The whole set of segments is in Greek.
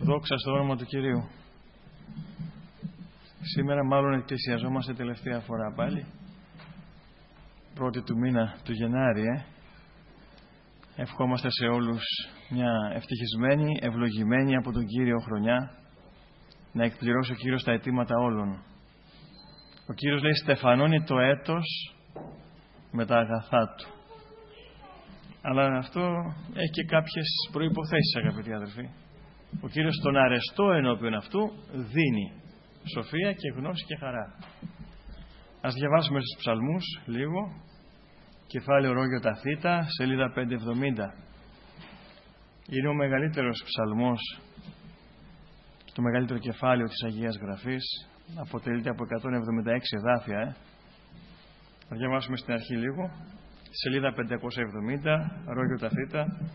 Δόξα στο όνομα του Κυρίου. Σήμερα μάλλον εκκλησιαζόμαστε τελευταία φορά πάλι. Πρώτη του μήνα του Γενάρη. Ευχόμαστε σε όλους μια ευτυχισμένη, ευλογημένη από τον Κύριο χρονιά, να εκπληρώσει ο Κύριος τα αιτήματα όλων. Ο Κύριος λέει στεφανώνει το έτος με τα αγαθά Του. Αλλά αυτό έχει και κάποιες προϋποθέσεις, αγαπητοί αδελφοί. Ο Κύριος τον αρεστό ενώπιον αυτού δίνει σοφία και γνώση και χαρά. Ας διαβάσουμε στους ψαλμούς λίγο. Κεφάλαιο Ρόγιο Ταθήτα, σελίδα 570. Είναι ο μεγαλύτερος ψαλμός, το μεγαλύτερο κεφάλαιο της Αγίας Γραφής. Αποτελείται από 176 εδάφια. Θα διαβάσουμε στην αρχή λίγο. Σελίδα 570, Ρόγιο Ταθήτα.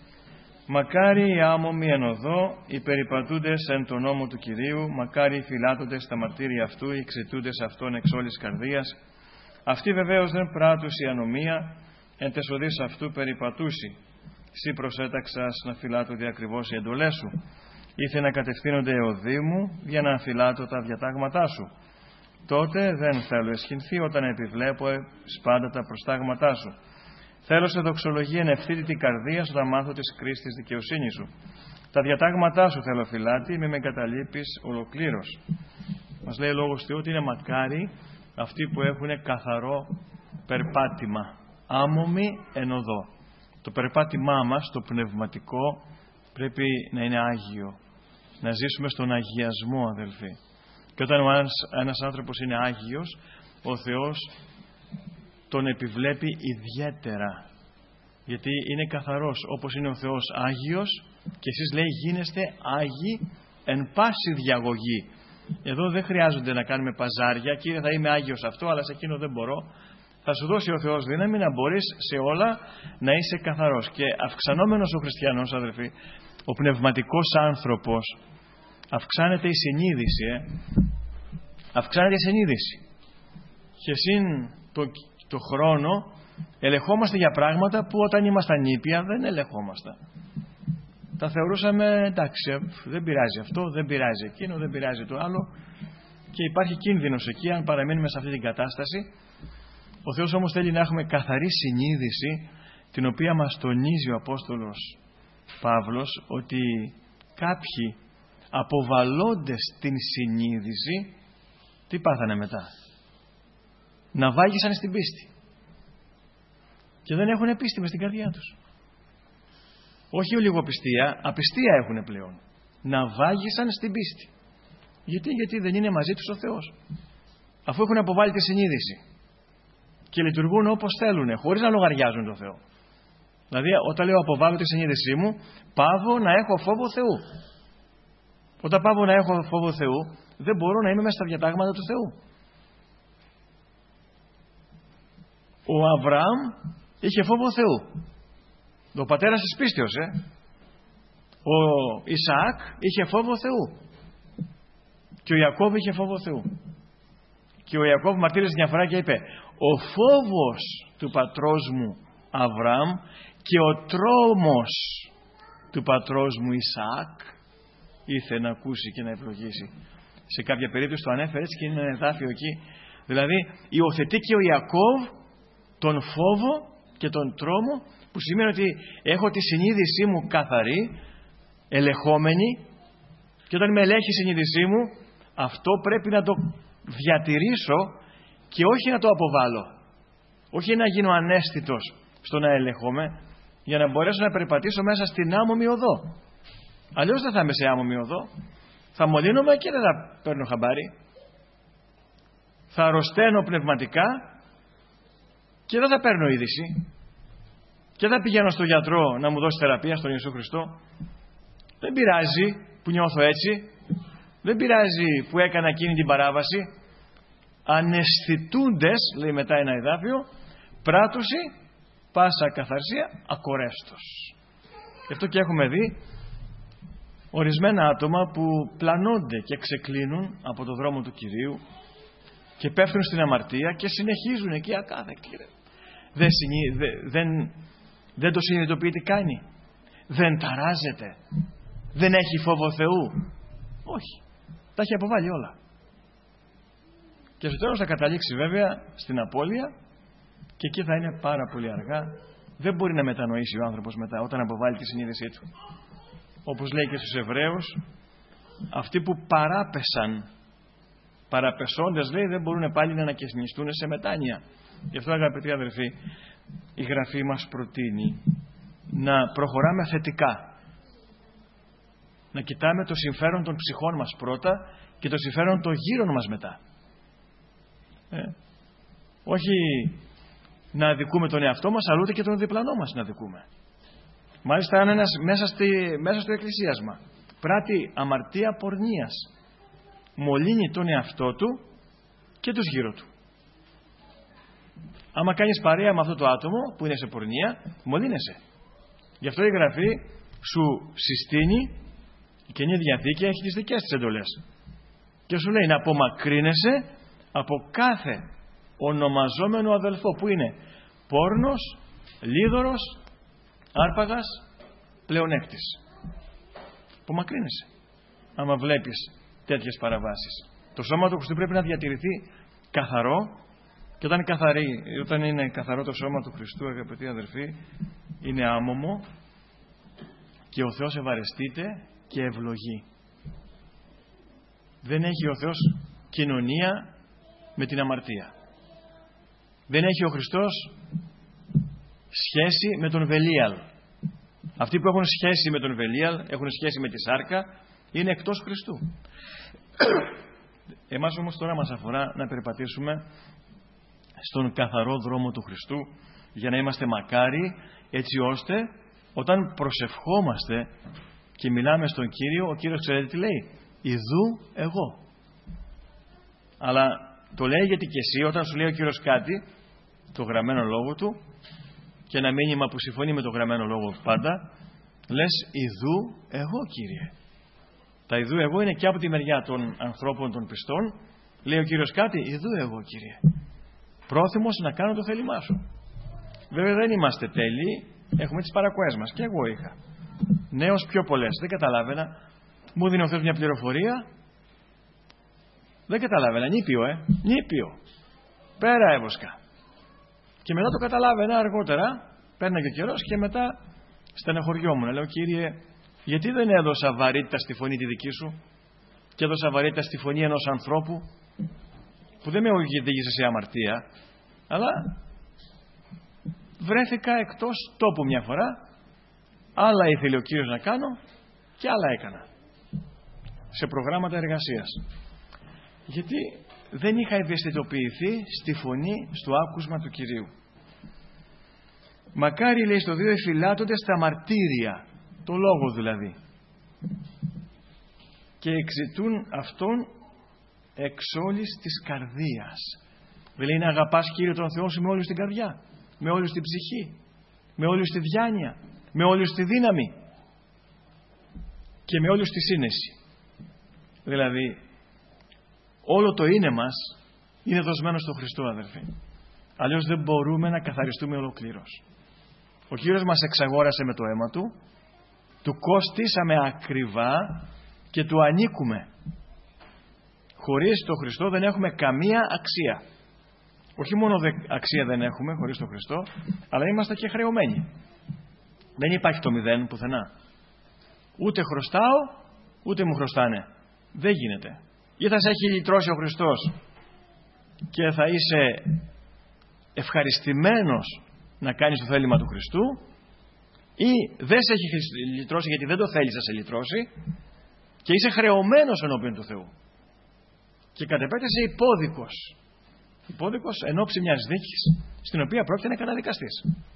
Μακάρι οι άμωμοι εν οδό, οι περιπατούντες εν τον νόμο του Κυρίου, μακάρι οι φυλάτοντες στα μαρτύρια αυτού, οι εξαιτούντες αυτών εξ όλης καρδίας. Αυτοί βεβαίως δεν πράττουσι ανομία, εν τες οδείς αυτού περιπατούσι. Σύ προσέταξας να φυλάτονται ακριβώς οι εντολές σου. Ήθε να κατευθύνονται εωδοί μου, για να φυλάτω τα διατάγματά σου. Τότε δεν θέλω εσχυνθεί όταν επιβλέπω σπάντα τα προστάγματά σου. Θέλω σε δοξολογία εν ευθύτητη καρδία σου, θα μάθω της κρίσης της δικαιοσύνης σου. Τα διατάγματά σου θέλω φυλάτη, μη με καταλείπεις ολοκλήρως. Μας λέει ο Λόγος Θεού ότι είναι μακάρι αυτοί που έχουν καθαρό περπάτημα, άμωμοι εν οδό. Το περπάτημά μας, το πνευματικό, πρέπει να είναι άγιο. Να ζήσουμε στον αγιασμό, αδελφοί. Και όταν ένας άνθρωπος είναι άγιος, ο Θεός τον επιβλέπει ιδιαίτερα. Γιατί είναι καθαρός, όπως είναι ο Θεός άγιος, και εσείς, λέει, γίνεστε άγιοι εν πάση διαγωγή. Εδώ δεν χρειάζονται να κάνουμε παζάρια. Κύριε, θα είμαι άγιος αυτό, αλλά σε εκείνο δεν μπορώ. Θα σου δώσει ο Θεός δύναμη να μπορείς σε όλα να είσαι καθαρός. Και αυξανόμενος ο χριστιανός, αδελφοί, ο πνευματικός άνθρωπος, αυξάνεται η συνείδηση. Αυξάνεται η συνείδηση. Και συν το χρόνο ελεγχόμαστε για πράγματα που όταν ήμασταν νήπια δεν ελεγχόμασταν. Τα θεωρούσαμε εντάξει, δεν πειράζει αυτό, δεν πειράζει εκείνο, δεν πειράζει το άλλο, και υπάρχει κίνδυνος εκεί αν παραμείνουμε σε αυτή την κατάσταση. Ο Θεός όμως θέλει να έχουμε καθαρή συνείδηση, την οποία μας τονίζει ο Απόστολος Παύλος, ότι κάποιοι αποβαλλόντες την συνείδηση, τι πάθανε μετά? Να βάγισαν στην πίστη. Και δεν έχουν πίστη μες στην καρδιά τους. Όχι ολιγοπιστία, απιστία έχουν πλέον. Να βάγισαν στην πίστη. Γιατί δεν είναι μαζί τους ο Θεός. Αφού έχουν αποβάλει τη συνείδηση και λειτουργούν όπως θέλουν, χωρίς να λογαριάζουν τον Θεό. Δηλαδή, όταν λέω αποβάλλω τη συνείδησή μου, πάβω να έχω φόβο Θεού. Όταν πάβω να έχω φόβο Θεού, δεν μπορώ να είμαι μέσα στα διατάγματα του Θεού. Ο Αβραάμ είχε φόβο Θεού. Ο πατέρας της πίστεως. Ο Ισαάκ είχε φόβο Θεού. Και ο Ιακώβ είχε φόβο Θεού. Και ο Ιακώβ μαρτύρησε μια φορά και είπε: ο φόβος του πατρός μου Αβραάμ και ο τρόμος του πατρός μου Ισαάκ ήθελε να ακούσει και να ευλογήσει. Σε κάποια περίπτωση το ανέφερε έτσι και είναι ένα εδάφιο εκεί. Δηλαδή υιοθετεί και ο Ιακώβ τον φόβο και τον τρόμο, που σημαίνει ότι έχω τη συνείδησή μου καθαρή, ελεγχόμενη, και όταν με ελέγχει η συνείδησή μου, αυτό πρέπει να το διατηρήσω και όχι να το αποβάλω. Όχι να γίνω αναίσθητος στο να ελεγχόμαι, για να μπορέσω να περπατήσω μέσα στην άμωμη οδό. Αλλιώς δεν θα είμαι σε άμωμη οδό. Θα μολύνομαι και δεν θα παίρνω χαμπάρι. Θα αρρωσταίνω πνευματικά και δεν θα παίρνω είδηση. Και δεν πηγαίνω στον γιατρό να μου δώσει θεραπεία, στον Ιησού Χριστό. Δεν πειράζει που νιώθω έτσι. Δεν πειράζει που έκανα εκείνη την παράβαση. Αναισθητούντες, λέει μετά ένα εδάφιο, πράττωση πάσα καθαρσία ακορέστος. Γι' αυτό και έχουμε δει ορισμένα άτομα που πλανώνται και ξεκλίνουν από το δρόμο του Κυρίου και πέφτουν στην αμαρτία και συνεχίζουν εκεί ακάθεκτοι. Δεν το συνειδητοποιεί τι κάνει. Δεν ταράζεται. Δεν έχει φόβο Θεού. Όχι. Τα έχει αποβάλει όλα. Και στο τέλος θα καταλήξει βέβαια στην απώλεια και εκεί θα είναι πάρα πολύ αργά. Δεν μπορεί να μετανοήσει ο άνθρωπος μετά όταν αποβάλει τη συνείδησή του. Όπως λέει και στους Εβραίους, αυτοί που παραπεσόντες λέει, δεν μπορούν πάλι να ανακαινιστούν σε μετάνοια. Γι' αυτό, αγαπητοί αδελφοί, η Γραφή μας προτείνει να προχωράμε θετικά. Να κοιτάμε το συμφέρον των ψυχών μας πρώτα και το συμφέρον των γύρων μας μετά. Όχι να αδικούμε τον εαυτό μας, αλλά ούτε και τον διπλανό μας να αδικούμε. Μάλιστα, αν ένας μέσα στο εκκλησίασμα πράττει αμαρτία πορνείας, μολύνει τον εαυτό του και τους γύρω του. Άμα κάνεις παρέα με αυτό το άτομο που είναι σε πορνεία, μολύνεσαι. Γι' αυτό η Γραφή σου συστήνει, η Καινή Διαθήκη έχει τις δικές της εντολές. Και σου λέει να απομακρύνεσαι από κάθε ονομαζόμενο αδελφό που είναι πόρνος, λίδωρος, άρπαγας, πλεονέκτης. Απομακρύνεσαι άμα βλέπεις τέτοιες παραβάσεις. Το σώμα του Χριστού πρέπει να διατηρηθεί καθαρό και όταν είναι καθαρό το σώμα του Χριστού, αγαπητοί αδελφοί, είναι άμωμο και ο Θεός ευαρεστείται και ευλογεί. Δεν έχει ο Θεός κοινωνία με την αμαρτία. Δεν έχει ο Χριστός σχέση με τον Βελίαλ. Αυτοί που έχουν σχέση με τον Βελίαλ, έχουν σχέση με τη σάρκα, είναι εκτός Χριστού. Εμάς όμως τώρα μας αφορά να περπατήσουμε στον καθαρό δρόμο του Χριστού για να είμαστε μακάρι, έτσι ώστε όταν προσευχόμαστε και μιλάμε στον Κύριο, ο Κύριος ξέρετε τι λέει? Ιδού εγώ. Αλλά το λέει γιατί και εσύ όταν σου λέει ο Κύριος κάτι, το γραμμένο λόγο του, και ένα μήνυμα που συμφωνεί με το γραμμένο λόγο πάντα, λες ιδού εγώ, Κύριε. Τα ιδού εγώ είναι και από τη μεριά των ανθρώπων των πιστών. Λέει ο Κύριος κάτι, ιδού εγώ, Κύριε. Πρόθυμος να κάνω το θέλημά σου. Βέβαια δεν είμαστε τέλειοι, έχουμε τις παρακοές μας και εγώ είχα. Νέος πιο πολλές, δεν καταλάβαινα. Μου δίνει ο Θεός μια πληροφορία, δεν καταλάβαινα, νήπιο. Πέρα έβοσκα. Και μετά το καταλάβαινα αργότερα, πέρναγε ο καιρός και μετά στεναχωριόμουν. Λέω, Κύριε, γιατί δεν έδωσα βαρύτητα στη φωνή τη δική σου και έδωσα βαρύτητα στη φωνή ενός ανθρώπου που δεν με οδήγησε σε αμαρτία, αλλά βρέθηκα εκτός τόπου μια φορά, άλλα ήθελε ο Κύριος να κάνω και άλλα έκανα σε προγράμματα εργασίας. Γιατί δεν είχα ευαισθητοποιηθεί στη φωνή, στο άκουσμα του Κυρίου. Μακάρι, λέει στο 2, εφυλάτονται στα μαρτύρια, το λόγο δηλαδή, και εξητούν αυτόν εξ όλης της καρδίας. Δηλαδή να αγαπάς, Κύριο, τον Θεό σου με όλη την καρδιά, με όλη την ψυχή, με όλη τη διάνοια, με όλη τη δύναμη και με όλη τη σύνεση. Δηλαδή όλο το είναι μας είναι δοσμένο στο Χριστό, αδερφοί. Αλλιώς δεν μπορούμε να καθαριστούμε ολοκλήρως. Ο Κύριος μας εξαγόρασε με το αίμα Του, Του κοστίσαμε ακριβά και Του ανήκουμε. Χωρίς τον Χριστό δεν έχουμε καμία αξία. Όχι μόνο αξία δεν έχουμε χωρίς τον Χριστό, αλλά είμαστε και χρεωμένοι. Δεν υπάρχει το μηδέν πουθενά. Ούτε χρωστάω, ούτε μου χρωστάνε. Δεν γίνεται. Ή θα σε έχει λυτρώσει ο Χριστός και θα είσαι ευχαριστημένος να κάνεις το θέλημα του Χριστού, ή δεν σε έχει λυτρώσει γιατί δεν το θέλεις να σε λυτρώσει και είσαι χρεωμένος ενώπιον του Θεού και κατ' επέκταση υπόδικος εν ώψη μιας δίκης στην οποία πρόκειται να καταδικαστείς.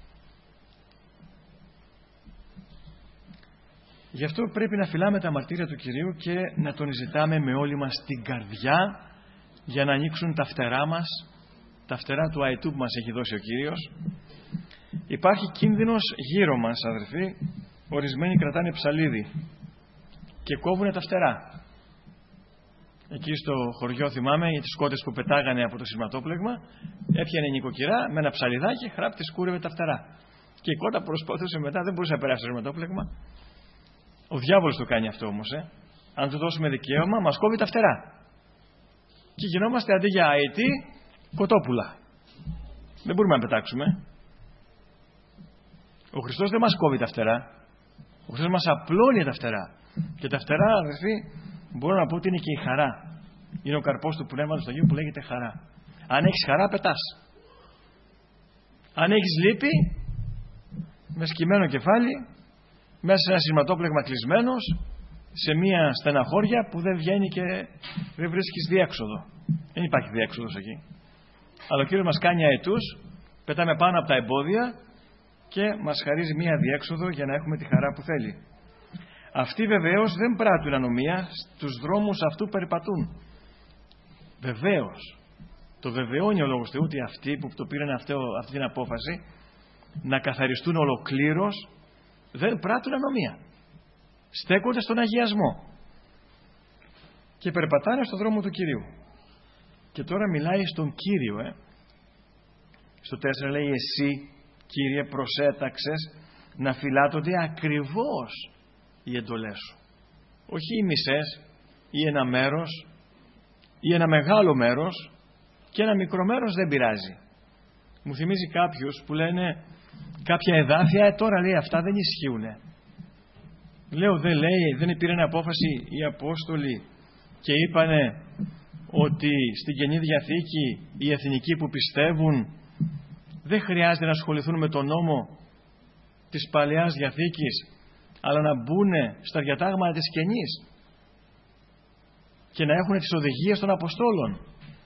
Γι' αυτό πρέπει να φυλάμε τα μαρτύρια του Κυρίου και να τον ζητάμε με όλη μας την καρδιά για να ανοίξουν τα φτερά μας, τα φτερά του αετού που μας έχει δώσει ο Κύριος. Υπάρχει κίνδυνος γύρω μας, αδερφοί. Ορισμένοι κρατάνε ψαλίδι και κόβουνε τα φτερά. Εκεί στο χωριό θυμάμαι για τις κότες που πετάγανε από το σειρματόπλεγμα, έπιανε η νοικοκυρά με ένα ψαλιδάκι, χράπτη σκούρευε τα φτερά. Και η κότα προσπαθούσε μετά, δεν μπορούσε να περάσει το σειρματόπλεγμα. Ο διάβολος το κάνει αυτό όμως. Αν του δώσουμε δικαίωμα, μας κόβει τα φτερά. Και γινόμαστε αντί για αετή, κοτόπουλα. Δεν μπορούμε να πετάξουμε. Ο Χριστός δεν μας κόβει τα φτερά. Ο Χριστός μας απλώνει τα φτερά. Και τα φτερά, αδερφοί, μπορώ να πω ότι είναι και η χαρά. Είναι ο καρπός του Πνεύματος του Αγίου που λέγεται χαρά. Αν έχεις χαρά, πετάς. Αν έχεις λύπη, με σκυμμένο κεφάλι, μέσα σε ένα σειρματόπλεγμα κλεισμένος, σε μία στεναχώρια που δεν βγαίνει και δεν βρίσκεις διέξοδο. Δεν υπάρχει διέξοδος εκεί. Αλλά ο Κύριος μας κάνει αετούς, πετάμε πάνω από τα εμπόδια και μας χαρίζει μία διέξοδο για να έχουμε τη χαρά που θέλει. Αυτοί βεβαίως δεν πράττουν ανομία, στους δρόμους αυτού περπατούν. Βεβαίως. Το βεβαιώνει ο Λόγος Θεού ότι αυτοί που το πήραν αυτή την απόφαση να καθαριστούν ολοκλήρως δεν πράττουν ανομία. Στέκονται στον αγιασμό και περπατάνε στον δρόμο του Κυρίου. Και τώρα μιλάει στον Κύριο. Στο 4 λέει, εσύ Κύριε προσέταξες να φυλάτονται ακριβώς οι εντολές σου. Όχι οι μισές ή ένα μέρος ή ένα μεγάλο μέρος, και ένα μικρό μέρος δεν πειράζει. Μου θυμίζει κάποιους που λένε κάποια εδάφια τώρα λέει αυτά δεν ισχύουνε. Λέω δεν πήραν απόφαση οι Απόστολοι και είπανε ότι στην Καινή Διαθήκη οι εθνικοί που πιστεύουν δεν χρειάζεται να ασχοληθούν με τον νόμο της Παλαιάς Διαθήκης, αλλά να μπουν στα διατάγματα της Καινής και να έχουν τις οδηγίες των Αποστόλων.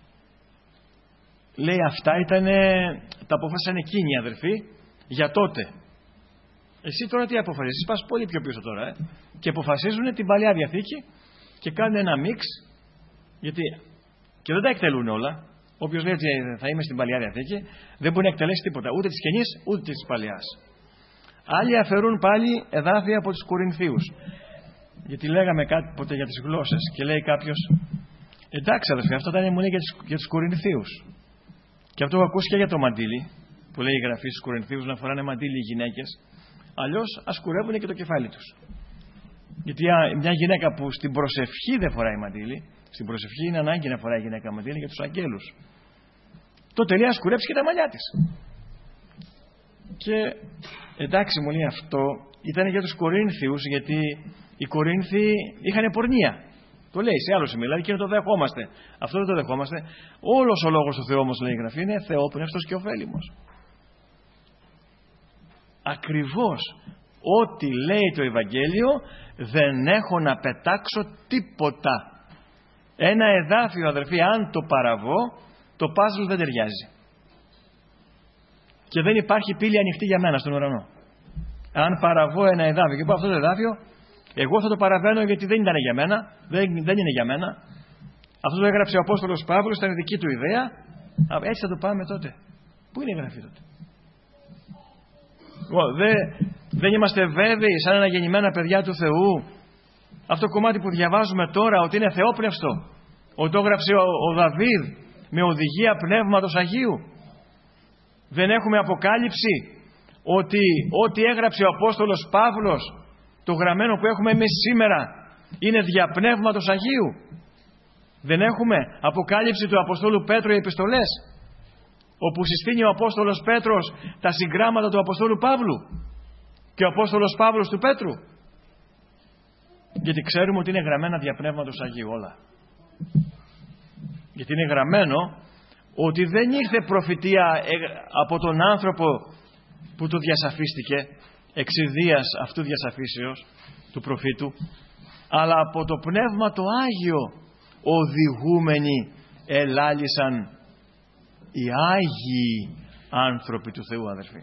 Λέει αυτά τα αποφάσισαν εκείνοι, αδερφοί, για τότε. Εσύ τώρα τι αποφασίζεις? Πας πολύ πιο πίσω τώρα. Και αποφασίζουν την Παλαιά Διαθήκη και κάνουν ένα μίξ, γιατί και δεν τα εκτελούν όλα. Όποιος λέει ότι θα είμαι στην Παλαιά Διαθήκη δεν μπορεί να εκτελέσει τίποτα, ούτε της Καινής ούτε της Παλαιάς. Άλλοι αφαιρούν πάλι εδάφια από τους Κορινθίους. Γιατί λέγαμε κάτι ποτέ για τις γλώσσες και λέει κάποιος, εντάξει αδερφοί, αυτό ήταν μου λέει για τους Κορινθίους. Και αυτό έχω ακούσει και για το μαντίλι, που λέει η Γραφή στους Κορινθίους να φοράνε μαντίλι οι γυναίκες, αλλιώς ας κουρεύουν και το κεφάλι τους. Γιατί μια γυναίκα που στην προσευχή δεν φοράει μαντίλι, στην προσευχή είναι ανάγκη να φοράει γυναίκα μαντίλι για τους αγγέλους, τότε λέει ας κουρέψει και τα μαλλιά της. Και εντάξει μου λέει αυτό ήταν για τους Κορίνθιους, γιατί οι Κορίνθιοι είχαν πορνεία. Το λέει σε άλλο σημείο, δηλαδή και το δεχόμαστε. Αυτό δεν το δεχόμαστε. Όλος ο λόγος του Θεού όμως, λέει η Γραφή, είναι θεόπνευστος και ωφέλιμος. Ακριβώς ό,τι λέει το Ευαγγέλιο δεν έχω να πετάξω τίποτα. Ένα εδάφιο, αδερφοί, αν το παραβώ, το πάζλ δεν ταιριάζει. Και δεν υπάρχει πύλη ανοιχτή για μένα στον ουρανό. Αν παραβώ ένα εδάφιο και πω αυτό το εδάφιο, εγώ θα το παραβαίνω γιατί δεν ήταν για μένα, δεν είναι για μένα. Αυτό το έγραψε ο Απόστολος Παύλος, ήταν δική του ιδέα. Έτσι θα το πάμε τότε. Πού είναι η Γραφή τότε? Δεν είμαστε βέβαιοι σαν αναγεννημένα παιδιά του Θεού αυτό το κομμάτι που διαβάζουμε τώρα ότι είναι θεόπνευστο, ότι το έγραψε ο Δαβίδ με οδηγία Πνεύματος Αγίου? Δεν έχουμε αποκάλυψη ότι ό,τι έγραψε ο Απόστολος Παύλος, το γραμμένο που έχουμε εμείς σήμερα, είναι δια Πνεύματος Αγίου? Δεν έχουμε αποκάλυψη του Αποστόλου Πέτρου οι επιστολές, όπου συστήνει ο Απόστολος Πέτρος τα συγγράμματα του Αποστόλου Παύλου και ο Απόστολος Παύλος του Πέτρου? Γιατί ξέρουμε ότι είναι γραμμένα δια Πνεύματος Αγίου όλα. Γιατί είναι γραμμένο ότι δεν ήρθε προφητεία από τον άνθρωπο που του διασαφίστηκε εξαιτίας αυτού διασαφήσεως του προφήτου, αλλά από το Πνεύμα το Άγιο οδηγούμενοι ελάλησαν οι Άγιοι άνθρωποι του Θεού, αδερφοί.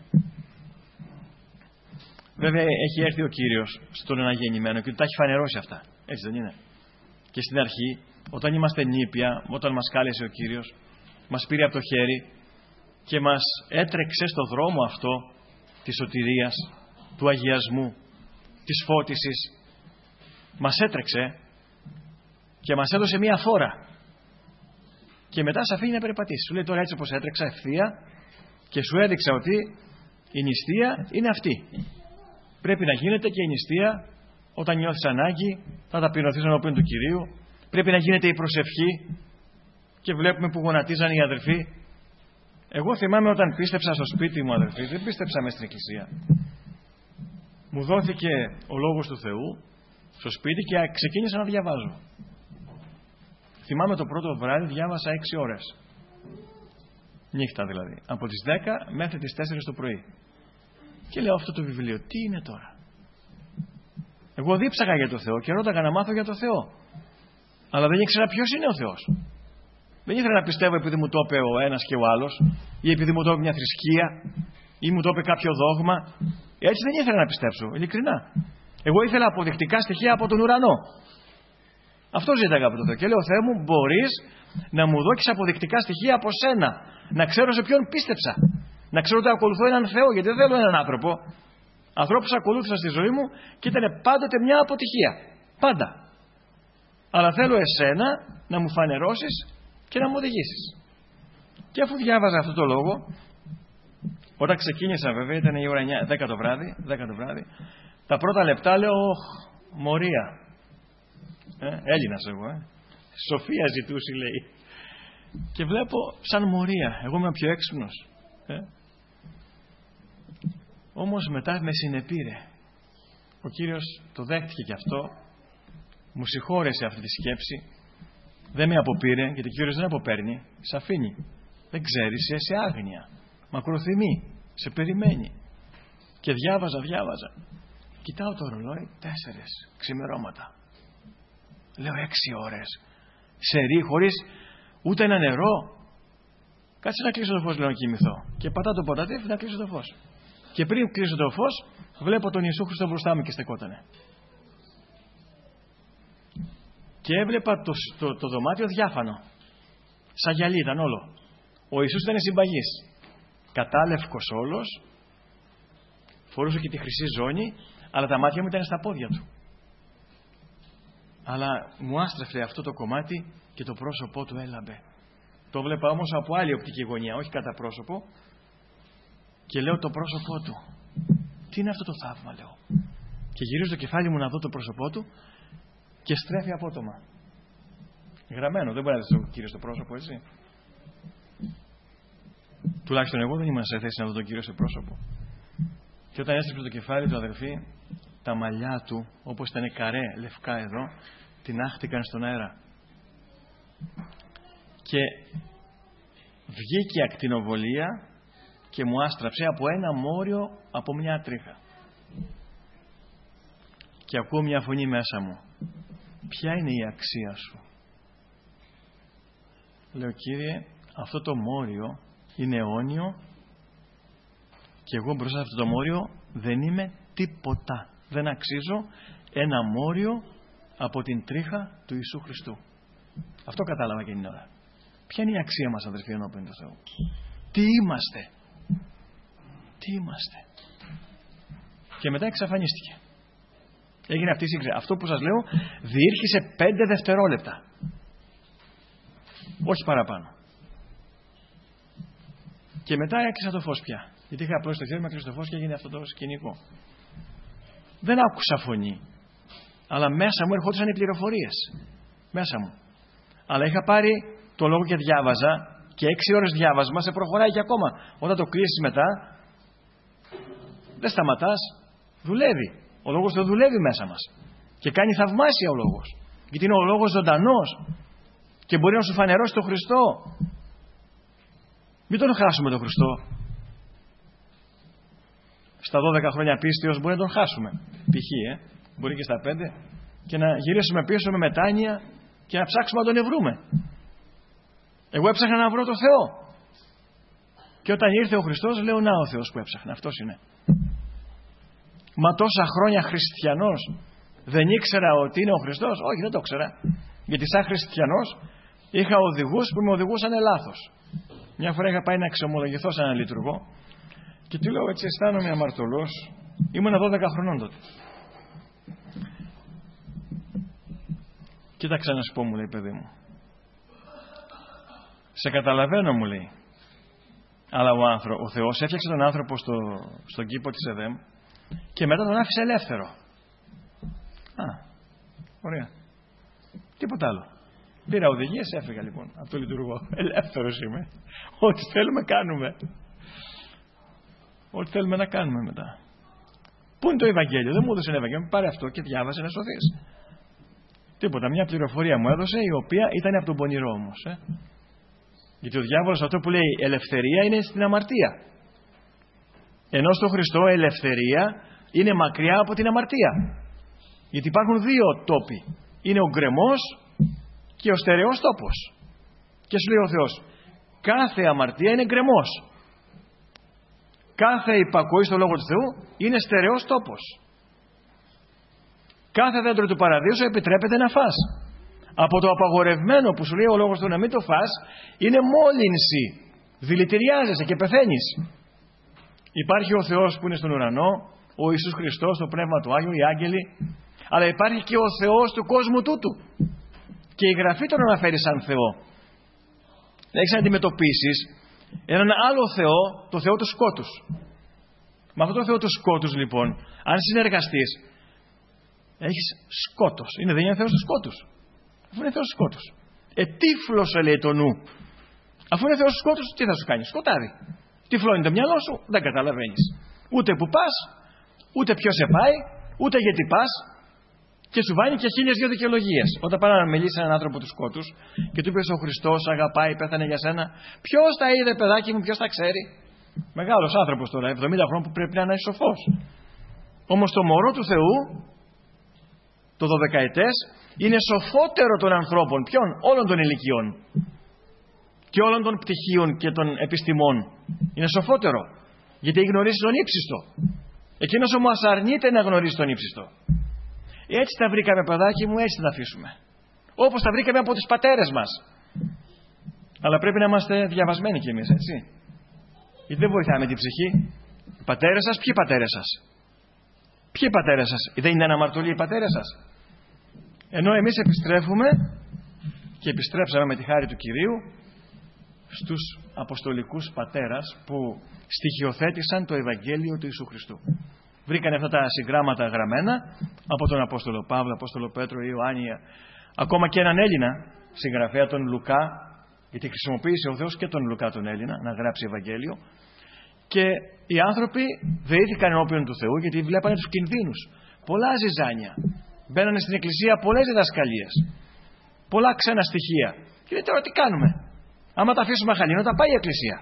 Βέβαια έχει έρθει ο Κύριος στον αναγεννημένο και του τα έχει φανερώσει αυτά. Έτσι δεν είναι? Και στην αρχή, όταν είμαστε νήπια, όταν μας κάλεσε ο Κύριος, μας πήρε από το χέρι και μας έτρεξε στο δρόμο αυτό της σωτηρίας, του αγιασμού, της φώτισης. Μας έτρεξε και μας έδωσε μία φόρα και μετά σε αφήνει να περπατήσει. Σου λέει τώρα έτσι όπως έτρεξα ευθεία και σου έδειξα ότι η νηστεία είναι αυτή. Πρέπει να γίνεται και η νηστεία Όταν νιώθεις ανάγκη, θα ταπεινωθείς ενώπιον του Κυρίου. Πρέπει να γίνεται η προσευχή. Και βλέπουμε που γονατίζαν οι αδερφοί. Εγώ θυμάμαι όταν πίστεψα στο σπίτι μου, αδερφοί, δεν πίστεψα μες στην εκκλησία. Μου δόθηκε ο Λόγος του Θεού στο σπίτι και ξεκίνησα να διαβάζω. Θυμάμαι το πρώτο βράδυ διάβασα 6 ώρες. Νύχτα δηλαδή. Από τις 10 μέχρι τις 4 το πρωί. Και λέω, αυτό το βιβλίο τι είναι τώρα? Εγώ δίψαγα για το Θεό και ρώταγα να μάθω για το Θεό. Αλλά δεν ήξερα ποιος είναι ο Θεός. Δεν ήθελα να πιστεύω επειδή μου το είπε ο ένας και ο άλλος, ή επειδή μου το είπε μια θρησκεία, ή μου το είπε κάποιο δόγμα. Έτσι δεν ήθελα να πιστέψω, ειλικρινά. Εγώ ήθελα αποδεικτικά στοιχεία από τον ουρανό. Αυτό ζήταγα από το Θεό. Και λέω, Θεέ μου, μπορείς να μου δώσεις αποδεικτικά στοιχεία από σένα. Να ξέρω σε ποιον πίστεψα. Να ξέρω ότι ακολουθώ έναν Θεό, γιατί δεν θέλω έναν άνθρωπο. Ανθρώπους ακολούθησα στη ζωή μου και ήταν πάντοτε μια αποτυχία. Πάντα. Αλλά θέλω εσένα να μου φανερώσεις και να μου οδηγήσεις. Και αφού διάβαζα αυτό το λόγο, όταν ξεκίνησα βέβαια, ήταν η ώρα 10 το βράδυ, τα πρώτα λεπτά λέω, μορία. Έλληνας εγώ, Σοφία ζητούσε, λέει. Και βλέπω σαν μορία. Εγώ είμαι πιο έξυπνος. Όμως μετά με συνεπήρε. Ο Κύριος το δέχτηκε και αυτό. Μου συγχώρεσε αυτή τη σκέψη. Δεν με αποπήρε, γιατί ο Κύριος δεν αποπαίρνει. Σε αφήνει. Δεν ξέρεις, είσαι άγνοια. Μακροθυμεί. Σε περιμένει. Και διάβαζα. Κοιτάω το ρολόι, 4 ξημερώματα. Λέω 6 ώρες. Σερί, χωρίς ούτε ένα νερό. Κάτσε να κλείσω το φως, λέω, να κοιμηθώ. Και πατά το ποτατήφι να κλείσω το φως. Και πριν κλείσω το φως, βλέπω τον Ιησού Χριστό μπροστά μου και στεκότανε. Και έβλεπα το δωμάτιο διάφανο. Σαν γυαλί ήταν όλο. Ο Ιησούς ήταν συμπαγής. Κατάλευκος όλος. Φορούσε και τη χρυσή ζώνη, αλλά τα μάτια μου ήταν στα πόδια του. Αλλά μου άστρεφε αυτό το κομμάτι και το πρόσωπό του έλαμπε. Το βλέπα όμως από άλλη οπτική γωνία, όχι κατά πρόσωπο. Και λέω το πρόσωπό του. Τι είναι αυτό το θαύμα, λέω. Και γυρίζω το κεφάλι μου να δω το πρόσωπό του και στρέφει απότομα. Γραμμένο, δεν μπορεί να δει τον Κύριο στο πρόσωπο, έτσι. Τουλάχιστον εγώ δεν ήμουν σε θέση να δω τον Κύριο σε πρόσωπο. Και όταν έστρεψε το κεφάλι του, αδερφοί, τα μαλλιά του, όπως ήταν καρέ, λευκά εδώ, τινάχτηκαν στον αέρα. Και βγήκε ακτινοβολία και μου άστραψε από ένα μόριο, από μια τρίχα. Και ακούω μια φωνή μέσα μου. Ποια είναι η αξία σου? Λέω, Κύριε, αυτό το μόριο είναι αιώνιο και εγώ μπροστά σε αυτό το μόριο δεν είμαι τίποτα. Δεν αξίζω ένα μόριο από την τρίχα του Ιησού Χριστού. Αυτό κατάλαβα εκείνη την ώρα. Ποια είναι η αξία μας, αδερφοί, ενώπιον του Θεού? Τι είμαστε? Τι είμαστε? Και μετά εξαφανίστηκε. Έγινε αυτή η σύγκριση. Αυτό που σας λέω διήρχησε 5 δευτερόλεπτα. Όχι παραπάνω. Και μετά έκλεισα το φως πια. Γιατί είχα απλώσει το χέρι μου, έκλεισα το φως και έγινε αυτό το σκηνικό. Δεν άκουσα φωνή. Αλλά μέσα μου ερχόντουσαν οι πληροφορίες. Μέσα μου. Αλλά είχα πάρει το λόγο και διάβαζα και 6 ώρες διάβασμα σε προχωράει και ακόμα. Όταν το κλείσεις μετά, δεν σταματάς. Δουλεύει. Ο λόγος του δουλεύει μέσα μας. Και κάνει θαυμάσια ο λόγος. Γιατί είναι ο λόγος ζωντανός. Και μπορεί να σου φανερώσει τον Χριστό. Μην τον χάσουμε τον Χριστό. Στα 12 χρόνια πίστεως μπορεί να τον χάσουμε. Π.χ. Μπορεί και στα 5. Και να γυρίσουμε πίσω με μετάνοια και να ψάξουμε να τον ευρούμε. Εγώ έψαχνα να βρω το Θεό. Και όταν ήρθε ο Χριστός, λέω, να ο Θεός που έψαχνα. Αυτός είναι. Μα τόσα χρόνια χριστιανός δεν ήξερα ότι είναι ο Χριστός? Όχι, δεν το ήξερα. Γιατί σαν χριστιανός είχα οδηγούς που με οδηγούσαν λάθος. Μια φορά είχα πάει να εξομολογηθώ σε έναν λειτουργό και του λέω, έτσι αισθάνομαι αμαρτωλός. Ήμουνα 12 χρονών τότε. Κοίταξε να σου πω, μου λέει, παιδί μου. Σε καταλαβαίνω, μου λέει. Αλλά ο Θεός έφτιαξε τον άνθρωπο στον κήπο της Εδέμ και μετά τον άφησε ελεύθερο. Ωραία. Τίποτα άλλο. Πήρα οδηγίες, έφυγα λοιπόν από το λειτουργό. Ελεύθερος είμαι. Ό,τι θέλουμε κάνουμε. Ό,τι θέλουμε να κάνουμε μετά. Πού είναι το Ευαγγέλιο? Δεν μου έδωσε ένα Ευαγγέλιο. Πάρε αυτό και διάβασε να σωθείς. Τίποτα. Μια πληροφορία μου έδωσε, η οποία ήταν από τον πονηρό όμως. Γιατί ο διάβολος αυτό που λέει ελευθερία είναι στην αμαρτία. Ενώ στο Χριστό ελευθερία είναι μακριά από την αμαρτία. Γιατί υπάρχουν δύο τόποι. Είναι ο γκρεμός και ο στερεός τόπος. Και σου λέει ο Θεός, κάθε αμαρτία είναι γκρεμός. Κάθε υπακοή στο Λόγο του Θεού είναι στερεός τόπος. Κάθε δέντρο του παραδείσου επιτρέπεται να φας. Από το απαγορευμένο που σου λέει ο Λόγος του να μην το φας, είναι μόλυνση. Δηλητηριάζεσαι και πεθαίνεις. Υπάρχει ο Θεός που είναι στον ουρανό, ο Ιησούς Χριστός, το Πνεύμα του Άγιου, οι άγγελοι, αλλά υπάρχει και ο Θεός του κόσμου τούτου. Και η Γραφή τον αναφέρει σαν Θεό. Έχεις να αντιμετωπίσεις έναν άλλο Θεό, το Θεό του σκότους. Με αυτό το Θεό του σκότους λοιπόν, αν συνεργαστείς, έχεις σκότος. Δεν είναι Θεός του σκότους. Αφού είναι Θεός του σκότους. Τύφλωσε λέει το νου. Αφού είναι Θεός του σκότους, τι θα σου κάνει? Σκοτάδι. Τυφλώνει το μυαλό σου, δεν καταλαβαίνεις. Ούτε που πας, ούτε ποιος σε πάει, ούτε γιατί πας. Και σου βάνει και 1002 δικαιολογίες. Όταν πάνε να μιλήσει έναν άνθρωπο του σκότους και του είπες ο Χριστός αγαπάει, πέθανε για σένα, ποιος τα είδε, παιδάκι μου, ποιος τα ξέρει? Μεγάλος άνθρωπος τώρα, 70 χρόνια που πρέπει να είναι σοφός. Όμως το μωρό του Θεού, το 12ετές, είναι σοφότερο των ανθρώπων. Ποιον? Όλων των ηλικιών. Και όλων των πτυχίων και των επιστημών. Είναι σοφότερο. Γιατί γνωρίζει τον ύψιστο. Εκείνος όμως αρνείται να γνωρίζει τον ύψιστο. Έτσι τα βρήκαμε, παιδάκι μου, έτσι τα αφήσουμε. Όπως τα βρήκαμε από τους πατέρες μας. Αλλά πρέπει να είμαστε διαβασμένοι κι εμείς, έτσι. Γιατί δεν βοηθάμε την ψυχή. Οι πατέρες σας, ποιοι πατέρες σας? Ποιοι πατέρες σας? Δεν είναι αναμαρτωλοί οι πατέρες σας? Ενώ εμείς επιστρέφουμε και επιστρέψαμε με τη χάρη του Κυρίου στους αποστολικούς πατέρας που στοιχειοθέτησαν το Ευαγγέλιο του Ιησού Χριστού. Βρήκαν αυτά τα συγγράμματα γραμμένα από τον Απόστολο Παύλο, Απόστολο Πέτρο, Ιωάννη, ακόμα και έναν Έλληνα συγγραφέα, τον Λουκά, γιατί χρησιμοποίησε ο Θεός και τον Λουκά τον Έλληνα να γράψει Ευαγγέλιο. Και οι άνθρωποι δεήθηκαν ενώπιον του Θεού γιατί βλέπανε τους κινδύνους. Πολλά ζυζάνια. Μπαίνανε στην εκκλησία πολλές διδασκαλίες. Πολλά ξένα στοιχεία. Και λέει τώρα τι κάνουμε? Άμα τα αφήσουμε χαλινότα, πάει η εκκλησία.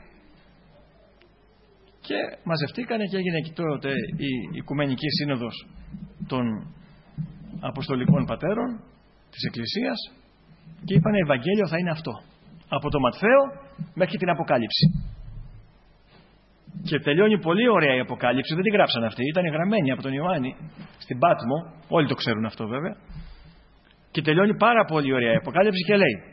Και μαζευτήκανε και έγινε εκεί τότε η Οικουμενική Σύνοδος των Αποστολικών Πατέρων της Εκκλησίας και είπανε Ευαγγέλιο θα είναι αυτό. Από το Ματθαίο μέχρι την Αποκάλυψη. Και τελειώνει πολύ ωραία η Αποκάλυψη, δεν την γράψαν αυτοί, ήταν γραμμένη από τον Ιωάννη στην Πάτμο, όλοι το ξέρουν αυτό βέβαια. Και τελειώνει πάρα πολύ ωραία η Αποκάλυψη και λέει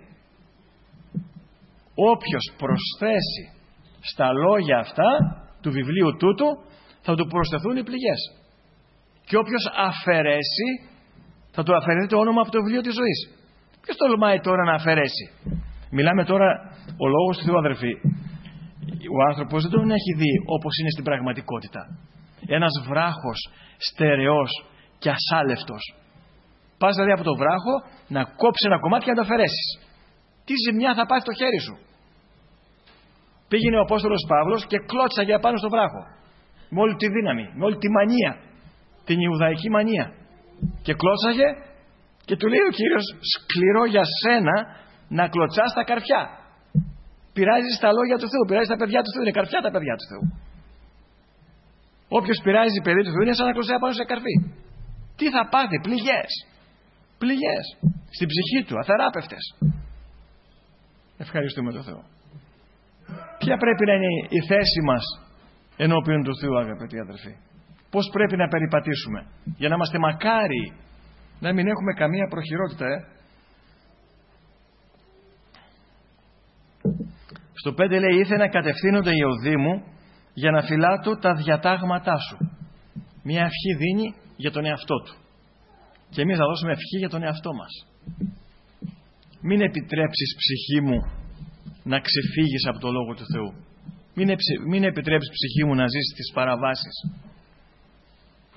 όποιος προσθέσει στα λόγια αυτά του βιβλίου τούτου θα του προσθεθούν οι πληγές. Και όποιος αφαιρέσει θα του αφαιρεθεί το όνομα από το βιβλίο της ζωής. Ποιος τολμάει τώρα να αφαιρέσει? Μιλάμε τώρα ο λόγος του Θεού, αδερφοί. Ο άνθρωπος δεν τον έχει δει όπως είναι στην πραγματικότητα. Ένας βράχος στερεός και ασάλευτος. Πας δηλαδή από το βράχο να κόψει ένα κομμάτι και να το αφαιρέσεις. Τι ζημιά θα πάει στο χέρι σου? Πήγαινε ο Απόστολος Παύλος και κλώτσαγε απάνω στο βράχο. Με όλη τη δύναμη, με όλη τη μανία. Την Ιουδαϊκή μανία. Και κλώτσαγε και του λέει ο Κύριος σκληρό για σένα να κλωτσάς τα καρφιά. Πειράζεις τα λόγια του Θεού, πειράζεις τα παιδιά του Θεού. Είναι καρφιά τα παιδιά του Θεού. Όποιος πειράζει παιδί του Θεού είναι σαν να κλωτσάει πάνω σε καρφί. Τι θα πάθει? Πληγές. Πληγές. Στην ψυχή του, αθεράπευτες. Ευχαριστούμε τον Θεό. Ποια πρέπει να είναι η θέση μας ενώπιον του Θεού, αγαπητοί αδερφοί? Πώς πρέπει να περιπατήσουμε για να είμαστε μακάριοι, να μην έχουμε καμία προχειρότητα? Στο 5 λέει ήθελε να κατευθύνονται οι οδοί μου για να φυλάτω τα διατάγματά σου. Μια ευχή δίνει για τον εαυτό του. Και εμείς θα δώσουμε ευχή για τον εαυτό μας. Μην επιτρέψεις ψυχή μου να ξεφύγεις από το Λόγο του Θεού. Μην επιτρέψεις ψυχή μου να ζήσεις τις παραβάσεις.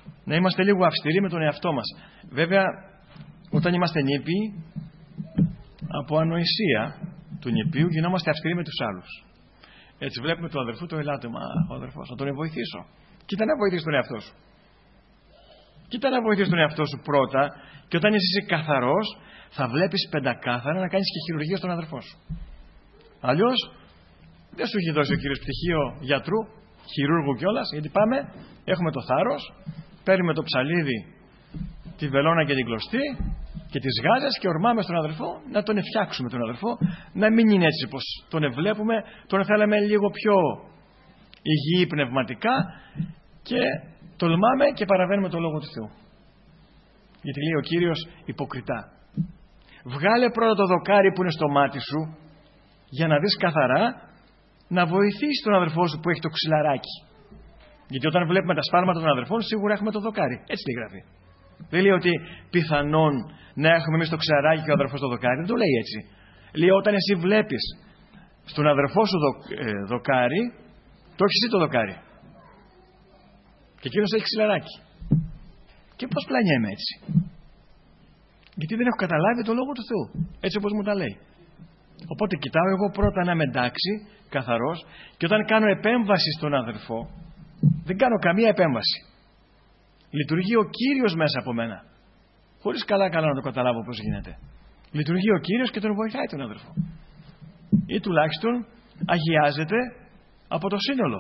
Να είμαστε λίγο αυστηροί με τον εαυτό μας. Βέβαια, όταν είμαστε νήπιοι, από ανοησία του νηπίου γινόμαστε αυστηροί με τους άλλους. Έτσι βλέπουμε τον αδερφό, το ελάτε, μα ο αδερφός, να τον βοηθήσω. Κοίτα να βοηθήσεις τον εαυτό σου. Κοίτα να βοηθήσεις τον εαυτό σου πρώτα, και όταν είσαι καθαρός, θα βλέπεις πεντακάθαρα να κάνεις και χειρουργία στον αδερφό σου. Αλλιώς, δεν σου έχει δώσει ο Κύριος πτυχίο γιατρού, χειρούργου κιόλας, γιατί πάμε, έχουμε το θάρρος, παίρνουμε το ψαλίδι, τη βελόνα και την κλωστή και τις γάζες και ορμάμε στον αδερφό να τον φτιάξουμε τον αδερφό, να μην είναι έτσι πως τον βλέπουμε, τον θέλαμε λίγο πιο υγιή πνευματικά και τολμάμε και παραβαίνουμε το Λόγο του Θεού. Γιατί λέει ο Κύριος υποκριτά. Βγάλε πρώτα το δοκάρι που είναι στο μάτι σου για να δεις καθαρά, να βοηθήσει τον αδερφό σου που έχει το ξυλαράκι. Γιατί όταν βλέπουμε τα σφάλματα των αδερφών, σίγουρα έχουμε το δοκάρι. Έτσι λέει η Γραφή. Δεν λέει ότι πιθανόν να έχουμε εμείς το ξυλαράκι και ο αδερφός το δοκάρι. Δεν το λέει έτσι. Λέει όταν εσύ βλέπεις στον αδερφό σου δοκάρι, το έχεις εσύ το δοκάρι. Και εκείνος έχει ξυλαράκι. Και πώς πλανιέμαι έτσι? Γιατί δεν έχω καταλάβει το Λόγο του Θεού, έτσι όπως μου τα λέει. Οπότε κοιτάω εγώ πρώτα να είμαι εντάξει, καθαρός, και όταν κάνω επέμβαση στον αδερφό, δεν κάνω καμία επέμβαση. Λειτουργεί ο Κύριος μέσα από μένα. Χωρίς καλά να το καταλάβω πώς γίνεται. Λειτουργεί ο Κύριος και τον βοηθάει τον αδερφό. Ή τουλάχιστον αγιάζεται από το σύνολο.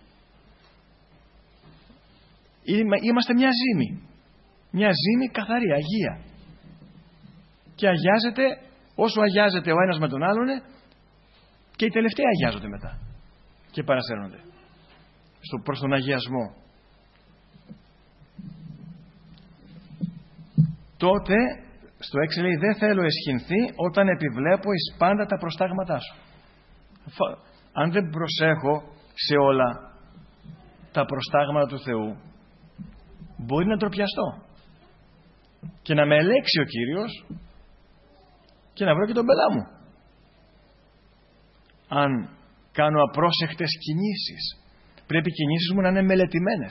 Είμαστε μια ζύμη. Μια ζύμη καθαρή, αγία. Και αγιάζεται, όσο αγιάζεται ο ένας με τον άλλον, και οι τελευταίοι αγιάζονται μετά. Και παρασέρνονται προς τον αγιασμό. Τότε, στο 6 λέει, δεν θέλω εσχυνθεί όταν επιβλέπω εις πάντα τα προστάγματά σου. Αν δεν προσέχω σε όλα τα προστάγματα του Θεού, μπορεί να τροπιαστώ και να με ελέξει ο Κύριος και να βρω και τον πελά μου. Αν κάνω απρόσεχτες κινήσεις, πρέπει οι κινήσεις μου να είναι μελετημένες.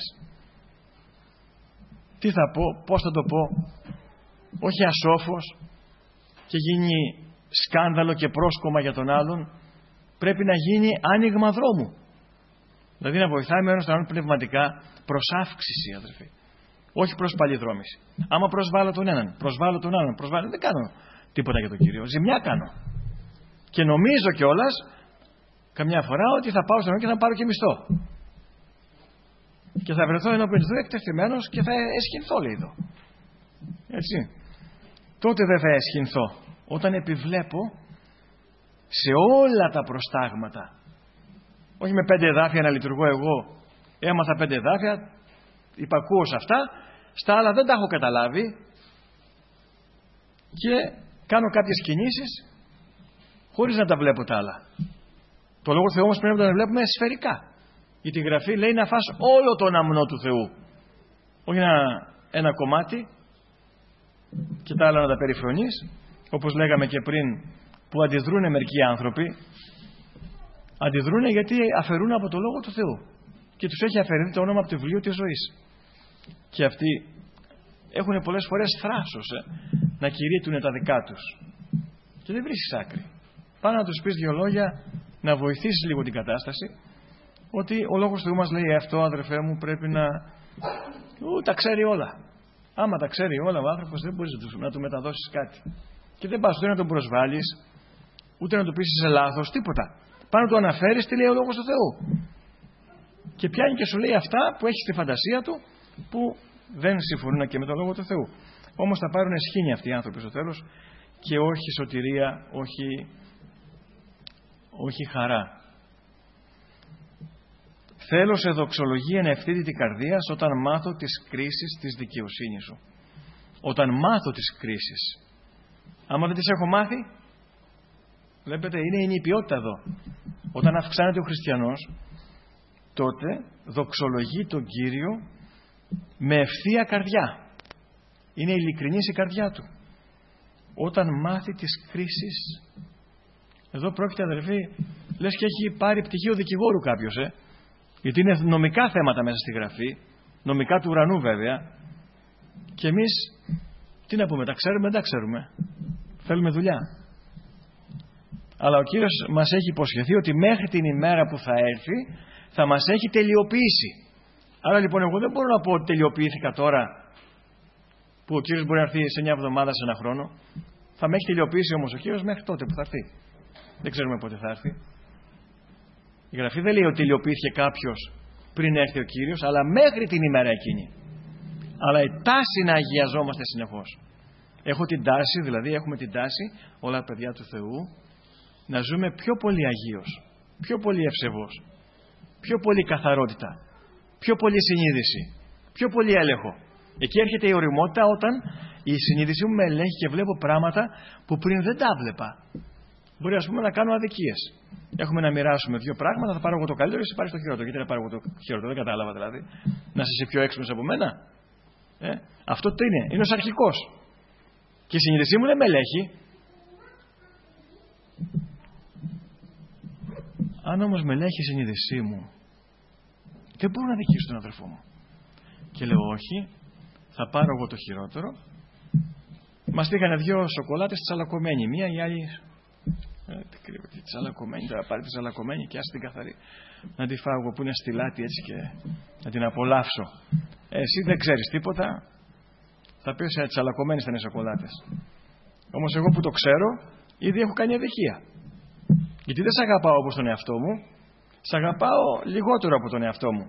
Τι θα πω, πώς θα το πω, όχι ασόφως και γίνει σκάνδαλο και πρόσκομα για τον άλλον. Πρέπει να γίνει άνοιγμα δρόμου. Δηλαδή να βοηθάμε ένας τον άλλον πνευματικά προς αύξηση, αδερφοί. Όχι προς παλιδρόμηση. Άμα προσβάλλω τον έναν, προσβάλλω τον άλλον, δεν κάνω τίποτα για τον Κύριο. Ζημιά κάνω. Και νομίζω κιόλας καμιά φορά ότι θα πάω στον άλλον και θα πάρω και μισθό. Και θα βρεθώ ενώπιον του Θεού εκτεθειμένος και θα εσχυνθώ, λέει εδώ. Έτσι. Τότε δεν θα εσχυνθώ. Όταν επιβλέπω σε όλα τα προστάγματα. Όχι με 5 εδάφια να λειτουργώ εγώ. Έμαθα 5 εδάφια, υπακούω σε αυτά, στα άλλα δεν τα έχω καταλάβει και κάνω κάποιες κινήσεις χωρίς να τα βλέπω τα άλλα. Το Λόγο του Θεού όμως πρέπει να τα βλέπουμε σφαιρικά. Γιατί η Γραφή λέει να φας όλο τον αμνό του Θεού. Όχι ένα κομμάτι και τα άλλα να τα περιφρονείς, όπως λέγαμε και πριν, που αντιδρούν μερικοί άνθρωποι. Αντιδρούν γιατί αφαιρούν από το Λόγο του Θεού και τους έχει αφαιρεθεί το όνομα από το βιβλίο της ζωής. Και αυτοί έχουν πολλές φορές θράσος να κηρύττουν τα δικά τους και δεν βρίσκεις άκρη. Πάνω να τους πεις 2 λόγια, να βοηθήσεις λίγο την κατάσταση, ότι ο Λόγος του Θεού μας λέει αυτό, αδερφέ μου, πρέπει να τα ξέρει όλα. Άμα τα ξέρει όλα ο άνθρωπος, δεν μπορείς να του μεταδώσεις κάτι. Και δεν πας ούτε να τον προσβάλλεις, ούτε να του πεις είσαι λάθος, τίποτα. Πάνω του αναφέρεις τι λέει ο Λόγος του Θεού. Και πιάνει και σου λέει αυτά που έχει στη φαντασία του, που δεν συμφωνούν και με τον Λόγο του Θεού. Όμως θα πάρουν εσχήνη αυτοί οι άνθρωποι στο τέλος και όχι σωτηρία, όχι χαρά. Θέλω σε δοξολογία εν ευθύτητη καρδίας όταν μάθω τις κρίσεις της δικαιοσύνης σου. Όταν μάθω τις κρίσεις. Άμα δεν τις έχω μάθει, βλέπετε, είναι η ποιότητα εδώ. Όταν αυξάνεται ο χριστιανός, τότε δοξολογεί τον Κύριο με ευθεία καρδιά. Είναι ειλικρινής η καρδιά του. Όταν μάθει τις κρίσεις, εδώ πρόκειται, αδερφοί, λες και έχει πάρει πτυχίο δικηγόρου κάποιος, γιατί είναι νομικά θέματα μέσα στη Γραφή νομικά του ουρανού βέβαια. Και εμείς, τι να πούμε, τα ξέρουμε, δεν τα ξέρουμε. Θέλουμε δουλειά. Αλλά ο Κύριος μας έχει υποσχεθεί ότι μέχρι την ημέρα που θα έρθει θα μας έχει τελειοποιήσει. Άρα λοιπόν εγώ δεν μπορώ να πω ότι τελειοποιήθηκα τώρα, που ο Κύριος μπορεί να έρθει σε μια εβδομάδα, σε ένα χρόνο. Θα με έχει τελειοποιήσει όμως ο Κύριος μέχρι τότε που θα έρθει. Δεν ξέρουμε πότε θα έρθει. Η Γραφή δεν λέει ότι τελειοποιήθηκε κάποιος πριν έρθει ο Κύριος, αλλά μέχρι την ημέρα εκείνη. Αλλά η τάση να αγιαζόμαστε συνεχώς. Έχουμε την τάση, όλα τα παιδιά του Θεού, να ζούμε πιο πολύ αγίως, πιο πολύ ευσεβώς, πιο πολύ καθαρότητα, πιο πολύ συνείδηση, πιο πολύ έλεγχο. Εκεί έρχεται η ωριμότητα όταν η συνείδησή μου με ελέγχει και βλέπω πράγματα που πριν δεν τα βλέπα. Μπορεί, ας πούμε, να κάνω αδικίες. Έχουμε να μοιράσουμε δύο πράγματα, θα πάρω εγώ το καλύτερο, εσύ πάρεις το χειρότερο. Γιατί να πάρω εγώ το χειρότερο, δεν κατάλαβα δηλαδή. Να είσαι πιο έξυπνος από μένα. Αυτό τι είναι, είναι ο σαρκικός. Και η συνείδησή μου δεν με ελέγχει. Αν όμως με ελέγχει η συνείδησή μου, δεν μπορώ να δικήσω τον αδερφό μου. Και λέω όχι, θα πάρω εγώ το χειρότερο. Μας τύχανε δύο σοκολάτες τσαλακωμένοι. Μία η άλλη. Τι κρύβω, τη τσαλακωμένη. Θα πάρει τη τσαλακωμένη και άσε την καθαρή. Να τη φάω που είναι στη λάτη έτσι και να την απολαύσω. Εσύ δεν ξέρεις τίποτα. Θα πει ότι τσαλακωμένοι ήταν οι σοκολάτες. Όμως εγώ που το ξέρω, ήδη έχω κάνει αδικία. Γιατί δεν σ' αγαπάω όπως τον εαυτό μου, σ' αγαπάω λιγότερο από τον εαυτό μου.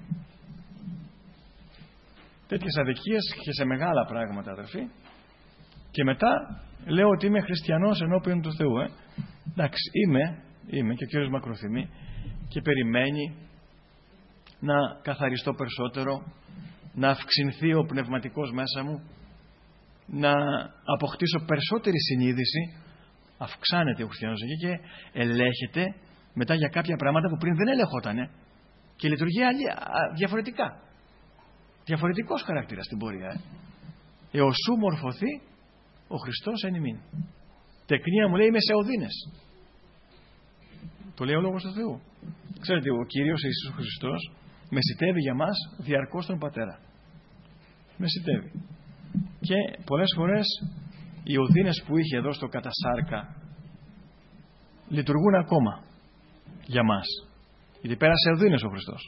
Τέτοιες αδικίες και σε μεγάλα πράγματα, αδερφοί. Και μετά λέω ότι είμαι χριστιανός ενώπιον του Θεού. Εντάξει, είμαι και ο Κύριος με ακροθυμεί και περιμένει να καθαριστώ περισσότερο, να αυξηνθεί ο πνευματικός μέσα μου, να αποκτήσω περισσότερη συνείδηση. Αυξάνεται ο χριστιανός εκεί και ελέγχεται μετά για κάποια πράγματα που πριν δεν ελεγχότανε και λειτουργεί διαφορετικά. Διαφορετικός χαρακτήρας στην πορεία. Εωσού μορφωθεί ο Χριστός εν ημίν. Τεκνία μου λέει είμαι σε οδύνες. Το λέει ο Λόγος του Θεού. Ξέρετε, ο Κύριος Ιησούς Χριστός μεσιτεύει για μας διαρκώς τον Πατέρα. Μεσιτεύει. Και πολλές φορές οι οδύνες που είχε εδώ στο κατασάρκα λειτουργούν ακόμα για μας. Γιατί πέρασε οδύνες ο Χριστός.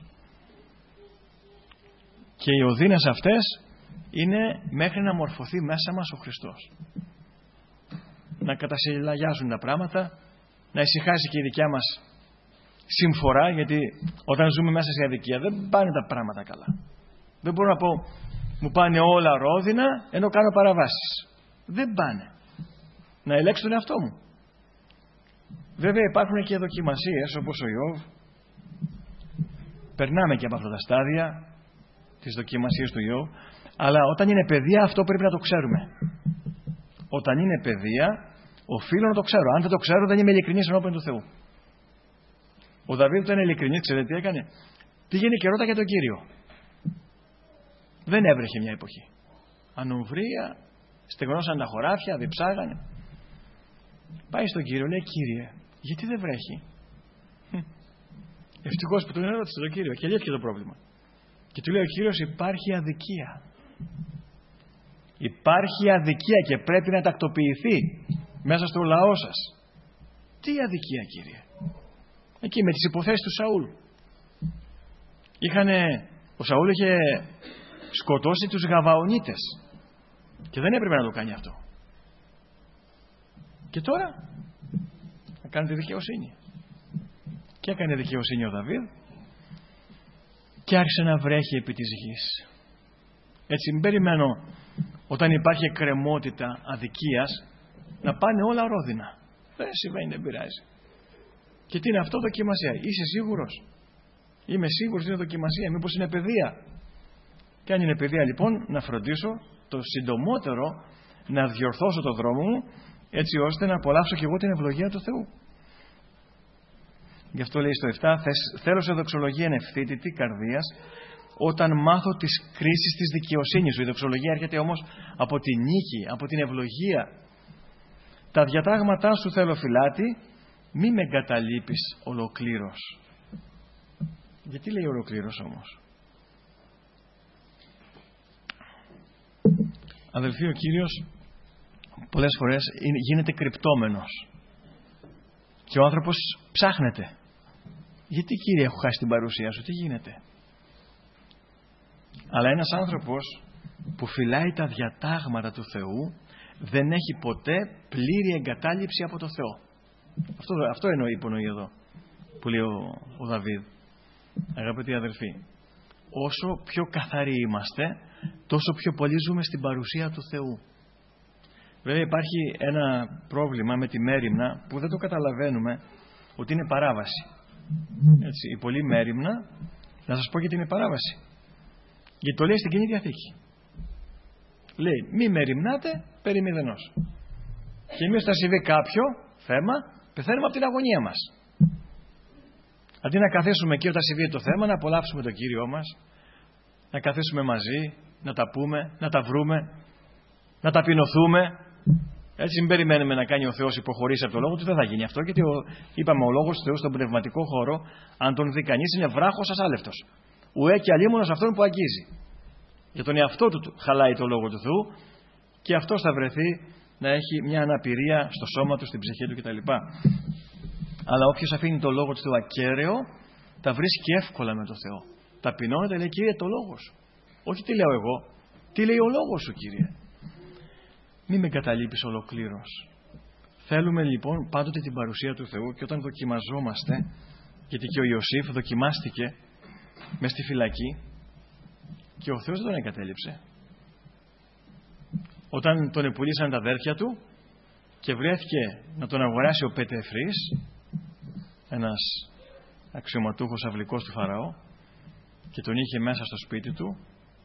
Και οι οδύνες αυτές είναι μέχρι να μορφωθεί μέσα μας ο Χριστός. Να κατασυλλαγιάζουν τα πράγματα, να ησυχάσει και η δικιά μας συμφορά, γιατί όταν ζούμε μέσα σε αδικία δεν πάνε τα πράγματα καλά. Δεν μπορώ να πω μου πάνε όλα ρόδινα ενώ κάνω παραβάσεις. Δεν πάνε. Να ελέγξω τον εαυτό μου. Βέβαια υπάρχουν και δοκιμασίες όπως ο Ιώβ. Περνάμε και από αυτά τα στάδια τις δοκιμασίες του Ιώβ. Αλλά όταν είναι παιδεία αυτό πρέπει να το ξέρουμε. Όταν είναι παιδεία οφείλω να το ξέρω. Αν δεν το ξέρω δεν είμαι ειλικρινής ενώπιον του Θεού. Ο Δαβίδ ήταν ειλικρινής, ξέρετε τι έκανε? Πήγαινε και ρώτα για τον Κύριο. Δεν έβρεχε μια εποχή. Ανομβρία, στεγνώσαν τα χωράφια, διψάγανε. Πάει στον Κύριο, λέει Κύριε, γιατί δεν βρέχει? Ευτυχώς που τον ερώτησε τον Κύριο και λύθηκε το πρόβλημα. Και του λέει ο Κύριος υπάρχει αδικία. Υπάρχει αδικία και πρέπει να τακτοποιηθεί μέσα στο λαό σας. Τι αδικία Κύριε? Εκεί με τις υποθέσεις του Σαούλ. Ο Σαούλ είχε σκοτώσει τους Γαβαονίτες και δεν έπρεπε να το κάνει αυτό. Και τώρα θα κάνει τη δικαιοσύνη. Και έκανε δικαιοσύνη ο Δαβίδ και άρχισε να βρέχει επί της γης. Έτσι μην περιμένω όταν υπάρχει εκκρεμότητα αδικίας να πάνε όλα ρόδινα. Δεν συμβαίνει, δεν πειράζει. Και τι είναι αυτό? Δοκιμασία. Είσαι σίγουρος? Είμαι σίγουρος ότι είναι δοκιμασία. Μήπως είναι παιδεία? Και αν είναι παιδεία λοιπόν να φροντίσω το συντομότερο να διορθώσω το δρόμο μου έτσι ώστε να απολαύσω και εγώ την ευλογία του Θεού. Γι' αυτό λέει στο 7 θέλω σε δοξολογία ευθύτητη καρδίας όταν μάθω τις κρίσεις της δικαιοσύνης σου. Η δοξολογία έρχεται όμως από την νίκη, από την ευλογία. Τα διατάγματά σου θέλω φυλάτη, μη με εγκαταλείπεις ολοκλήρως. Γιατί λέει ολοκλήρως όμως? Αδελφοί, ο Κύριος πολλές φορές γίνεται κρυπτόμενος και ο άνθρωπος ψάχνεται. Γιατί, Κύριε, έχω χάσει την παρουσία σου, τι γίνεται? Αλλά ένας άνθρωπος που φυλάει τα διατάγματα του Θεού δεν έχει ποτέ πλήρη εγκατάλειψη από το Θεό. Αυτό υπονοεί εδώ που λέει ο Δαβίδ. Αγαπητοί αδελφοί, όσο πιο καθαροί είμαστε, τόσο πιο πολύ ζούμε στην παρουσία του Θεού. Βέβαια υπάρχει ένα πρόβλημα με τη μέριμνα που δεν το καταλαβαίνουμε ότι είναι παράβαση. Έτσι, η πολλή μέριμνα, να σας πω γιατί είναι παράβαση. Γιατί το λέει στην Καινή Διαθήκη. Λέει, μη μεριμνάτε περί μηδενός. Και εμείς θα συμβεί κάποιο θέμα, πεθαίνουμε από την αγωνία μας. Αντί να καθίσουμε εκεί όταν συμβεί το θέμα, να απολαύσουμε τον Κύριό μας, να καθίσουμε μαζί, να τα πούμε, να τα βρούμε, να ταπεινωθούμε. Έτσι, μην περιμένουμε να κάνει ο Θεός υποχωρήσει από το λόγο του, δεν θα γίνει αυτό, γιατί είπαμε ο λόγος του Θεού στον πνευματικό χώρο, αν τον δει κανείς, είναι βράχος ασάλευτος. Ουέ και αλίμονος αυτόν που αγγίζει. Για τον εαυτό του χαλάει το λόγο του Θεού και αυτός θα βρεθεί να έχει μια αναπηρία στο σώμα του, στην ψυχή του κτλ. Αλλά όποιος αφήνει το λόγο του Θεού ακέραιο, τα βρίσκει εύκολα με το Θεό. Ταπεινώνεται, λέει, Κύριε, το λόγο σου. Όχι τι λέω εγώ, τι λέει ο λόγος σου, Κύριε. Μη με εγκαταλείπεις ολοκλήρως. Θέλουμε λοιπόν πάντοτε την παρουσία του Θεού και όταν δοκιμαζόμαστε, γιατί και ο Ιωσήφ δοκιμάστηκε μες στη φυλακή και ο Θεός δεν τον εγκατέλειψε. Όταν τον επουλήσαν τα αδέρφια του και βρέθηκε να τον αγοράσει ο Πετεφρής, ένας αξιωματούχος αυλικός του Φαραώ, και τον είχε μέσα στο σπίτι του,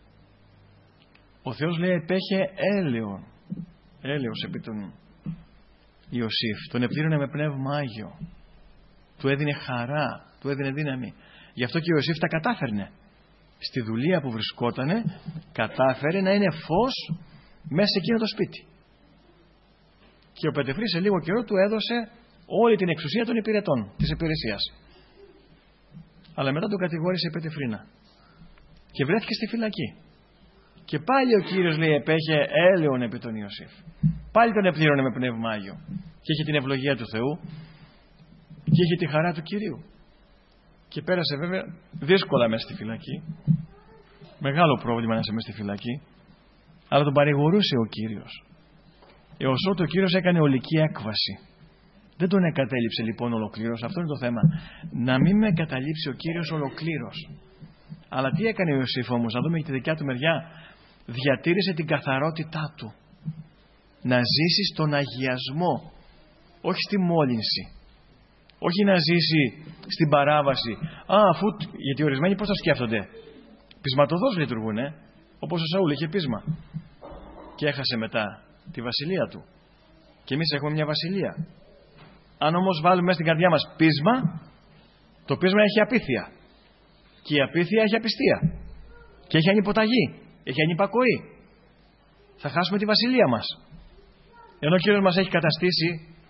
ο Θεός, λέει, επέχε έλεος επί τον Ιωσήφ. Τον επλήρωνε με πνεύμα Άγιο. Του έδινε χαρά, του έδινε δύναμη. Γι' αυτό και ο Ιωσήφ τα κατάφερνε. Στη δουλεία που βρισκότανε, κατάφερε να είναι φως μέσα σε εκείνο το σπίτι. Και ο Πετεφρής σε λίγο καιρό του έδωσε όλη την εξουσία των υπηρετών, της υπηρεσίας. Αλλά μετά τον κατηγόρησε η Πετεφρίνα. Και βρέθηκε στη φυλακή. Και πάλι ο Κύριος, λέει, επέχε έλεον επί τον Ιωσήφ. Πάλι τον επλήρωνε με πνεύμα Άγιο. Και είχε την ευλογία του Θεού και είχε τη χαρά του Κυρίου. Και πέρασε βέβαια δύσκολα μέσα στη φυλακή. Μεγάλο πρόβλημα να είσαι μέσα στη φυλακή. Αλλά τον παρηγορούσε ο Κύριος. Έως ότου ο Κύριος έκανε ολική έκβαση. Δεν τον εγκατέλειψε λοιπόν ολοκλήρως. Αυτό είναι το θέμα. Να μην με εγκαταλείψει ο Κύριος ολοκλήρως. Αλλά τι έκανε ο Ιωσήφ όμως? Να δούμε και τη δικιά του μεριά. Διατήρησε την καθαρότητά του. Να ζήσει στον αγιασμό. Όχι στη μόλυνση. Όχι να ζήσει στην παράβαση. Γιατί ορισμένοι πώς το σκέφτονται? Πεισματοδός λειτουργούν, όπως ο Σαούλ είχε πείσμα. Και έχασε μετά τη βασιλεία του. Και εμείς έχουμε μια βασιλεία. Αν όμως βάλουμε μέσα στην καρδιά μας πείσμα, το πείσμα έχει απίθεια. Και η απίθεια έχει απιστία. Και έχει ανυποταγή. Έχει ανυπακοή. Θα χάσουμε τη βασιλεία μας. Ενώ ο Κύριος μας έχει καταστήσει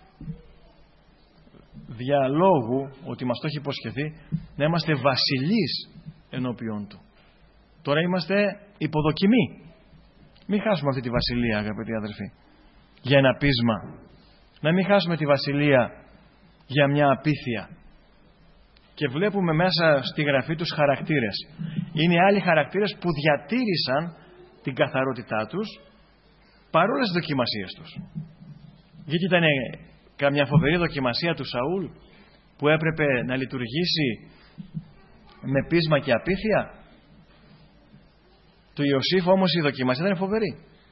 διαλόγου, ότι μας το έχει υποσχεθεί, να είμαστε βασιλείς ενώπιον του. Τώρα είμαστε υποδοκιμή. Μην χάσουμε αυτή τη βασιλεία, αγαπητοί αδελφοί, για ένα πείσμα. Να μην χάσουμε τη βασιλεία για μια απίθεια. Και βλέπουμε μέσα στη γραφή τους χαρακτήρες. Είναι άλλοι χαρακτήρες που διατήρησαν την καθαρότητά τους παρόλες τις δοκιμασίες τους. Γιατί ήταν καμιά φοβερή δοκιμασία του Σαούλ που έπρεπε να λειτουργήσει με πείσμα και απίθεια. Του Ιωσήφ όμως η δοκιμασία ήταν φοβερή.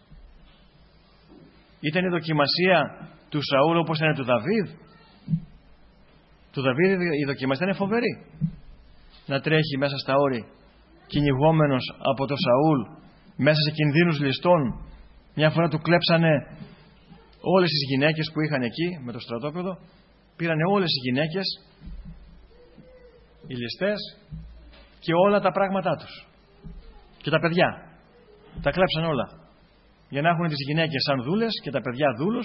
Ήταν η δοκιμασία του Σαούλ όπως ήταν του Δαβίδ. Του Δαβίδ η δοκιμασία ήταν φοβερή. Να τρέχει μέσα στα όρη κυνηγόμενος από το Σαούλ, μέσα σε κινδύνους ληστών. Μια φορά του κλέψανε όλες τις γυναίκες που είχαν εκεί με το στρατόπεδο. Πήρανε όλες οι γυναίκες, οι ληστές, και όλα τα πράγματά τους. Και τα παιδιά. Τα κλέψαν όλα. Για να έχουν τις γυναίκες σαν δούλες και τα παιδιά δούλους.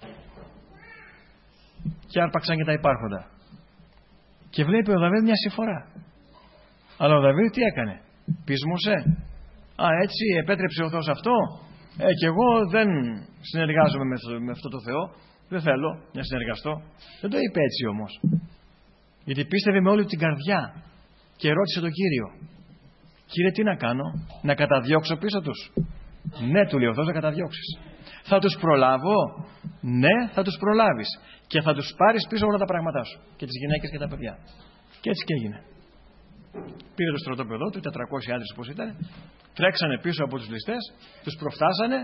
Και άρπαξαν και τα υπάρχοντα. Και βλέπει ο Δαβίδ μια συμφορά. Αλλά ο Δαβίδ τι έκανε? Πείσμωσε. Έτσι επέτρεψε ο Θεός αυτό? Και εγώ δεν συνεργάζομαι με αυτό το Θεό, δεν θέλω να συνεργαστώ. Δεν το είπε έτσι όμως. Γιατί πίστευε με όλη την καρδιά και ρώτησε τον Κύριο: Κύριε, τι να κάνω, να καταδιώξω πίσω τους? Ναι, του λέει ο Θεός, να καταδιώξεις. Θα τους προλάβω? Ναι, θα τους προλάβεις. Και θα τους πάρεις πίσω όλα τα πράγματά σου, και τις γυναίκες και τα παιδιά. Και έτσι και έγινε. Πήρε το στρατόπεδό του, 400 άντρες όπως ήταν, τρέξανε πίσω από τους ληστές, τους προφτάσανε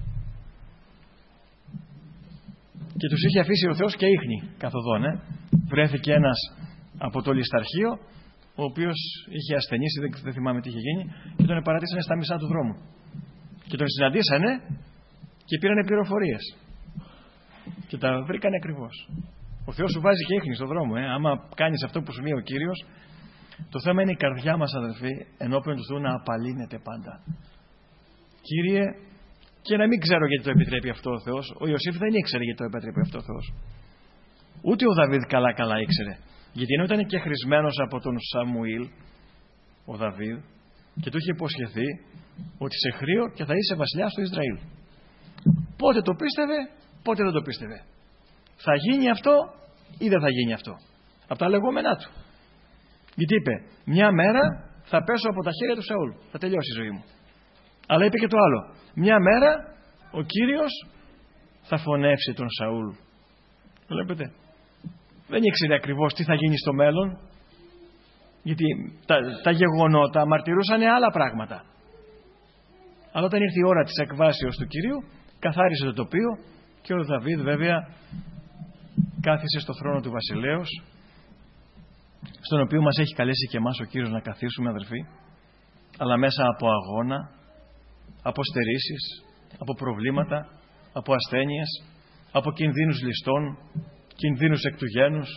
και τους είχε αφήσει ο Θεός και ίχνη καθοδόν. Βρέθηκε ένας από το λησταρχείο, ο οποίος είχε ασθενήσει, δεν θυμάμαι τι είχε γίνει, και τον παρατήσανε στα μισά του δρόμου. Και τον συναντήσανε και πήρανε πληροφορίες. Και τα βρήκανε ακριβώς. Ο Θεός σου βάζει και ίχνη στον δρόμο. Άμα κάνεις αυτό που σου λέει ο Κύριος, το θέμα είναι η καρδιά μας, αδελφοί, ενώπιον του Θεού να απαλύνεται πάντα. Κύριε, και να μην ξέρω γιατί το επιτρέπει αυτό ο Θεός. Ο Ιωσήφ δεν ήξερε γιατί το επιτρέπει αυτό ο Θεός. Ούτε ο Δαβίδ καλά ήξερε. Γιατί ενώ ήταν και χρησμένος από τον Σαμουήλ, ο Δαβίδ, και του είχε υποσχεθεί ότι σε χρείο και θα είσαι βασιλιάς του Ισραήλ. Πότε το πίστευε, πότε δεν το πίστευε. Θα γίνει αυτό ή δεν θα γίνει αυτό. Από τα λεγόμενά του. Γιατί είπε, μια μέρα θα πέσω από τα χέρια του Σαούλ. Θα τελειώσει η ζωή μου. Αλλά είπε και το άλλο. Μια μέρα ο Κύριος θα φωνεύσει τον Σαούλ. Βλέπετε. Δεν ήξερε ακριβώς τι θα γίνει στο μέλλον. Γιατί τα γεγονότα μαρτυρούσαν άλλα πράγματα. Αλλά όταν ήρθε η ώρα της εκβάσεως του Κυρίου, καθάρισε το τοπίο και ο Δαβίδ βέβαια κάθισε στο θρόνο του βασιλέως, στον οποίο μας έχει καλέσει και εμάς ο Κύριος να καθίσουμε, αδελφοί, αλλά μέσα από αγώνα, από στερήσεις, από προβλήματα, από ασθένειες, από κινδύνους ληστών, κινδύνους εκ του γένους.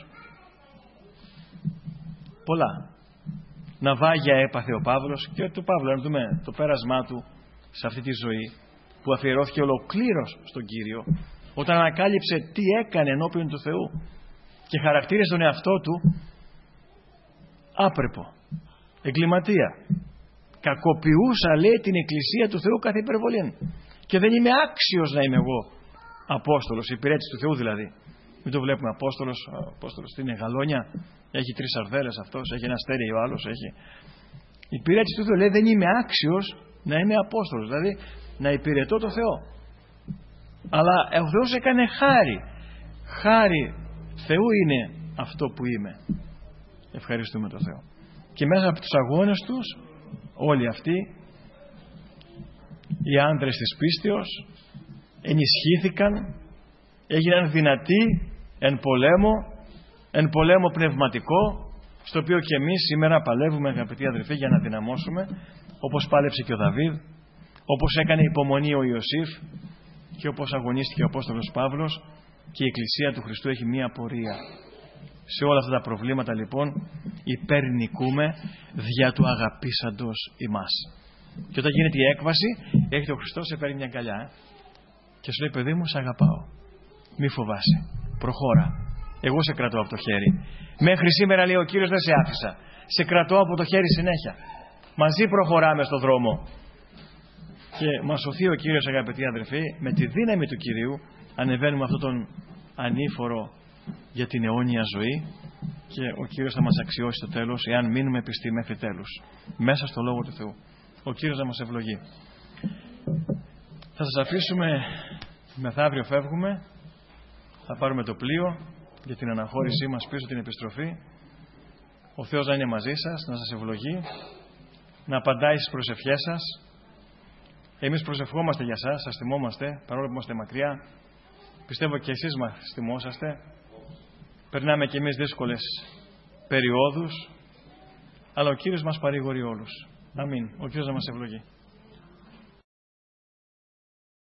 Πολλά. Ναυάγια έπαθε ο Παύλος, και του Παύλου, να δούμε το πέρασμά του σε αυτή τη ζωή που αφιερώθηκε ολοκλήρως στον Κύριο, όταν ανακάλυψε τι έκανε ενώπιον του Θεού και χαρακτήρισε τον εαυτό του άπρεπο, εγκληματία. Κακοποιούσα, λέει, την Εκκλησία του Θεού καθ' υπερβολήν. Και δεν είμαι άξιος να είμαι εγώ Απόστολος, υπηρέτης του Θεού δηλαδή. Μην το βλέπουμε Απόστολος στην Γαλόνια, έχει 3 σαρδέλες αυτός, έχει ένα αστέρι ο άλλος, έχει. Υπηρέτης του Θεού, λέει, δεν είμαι άξιος να είμαι Απόστολος, δηλαδή να υπηρετώ το Θεό. Αλλά ο Θεός έκανε χάρη. Χάρη Θεού είναι αυτό που είμαι. Ευχαριστούμε τον Θεό. Και μέσα από τους αγώνες τους, όλοι αυτοί οι άντρες της πίστεως ενισχύθηκαν, έγιναν δυνατοί εν πολέμο πνευματικό, στο οποίο και εμείς σήμερα παλεύουμε, αγαπητοί αδελφοί, για να δυναμώσουμε, όπως πάλεψε και ο Δαβίδ, όπως έκανε υπομονή ο Ιωσήφ και όπως αγωνίστηκε ο Απόστολος Παύλος, και η Εκκλησία του Χριστού έχει μία πορεία. Σε όλα αυτά τα προβλήματα λοιπόν υπερνικούμε δια του αγαπήσαντος ημάς. Και όταν γίνεται η έκβαση, έρχεται ο Χριστός, σε παίρνει μια αγκαλιά και σου λέει, παιδί μου, σ' αγαπάω, μη φοβάσαι, προχώρα, εγώ σε κρατώ από το χέρι. Μέχρι σήμερα, λέει ο Κύριος, δεν σε άφησα, σε κρατώ από το χέρι συνέχεια. Μαζί προχωράμε στον δρόμο. Και μας σωθεί ο Κύριος, αγαπητοί αδελφοί, με τη δύναμη του Κυρίου ανεβαίνουμε αυτόν τον ανήφορο για την αιώνια ζωή, και ο Κύριος θα μας αξιώσει το τέλος, εάν μείνουμε πιστοί μέχρι τέλους μέσα στο Λόγο του Θεού. Ο Κύριος να μας ευλογεί. Θα σας αφήσουμε, μεθαύριο φεύγουμε, θα πάρουμε το πλοίο για την αναχώρησή μας πίσω, την επιστροφή. Ο Θεός να είναι μαζί σας, να σας ευλογεί, να απαντάει στις προσευχές σας. Εμείς προσευχόμαστε για σας, σας θυμόμαστε, παρόλο που είμαστε μακριά. Πιστεύω και εσείς μας θυμόσαστε. Περνάμε και εμείς δύσκολες περιόδους, αλλά ο Κύριος μας παρηγορεί όλους. Αμήν. Ο Κύριος να μας ευλογεί.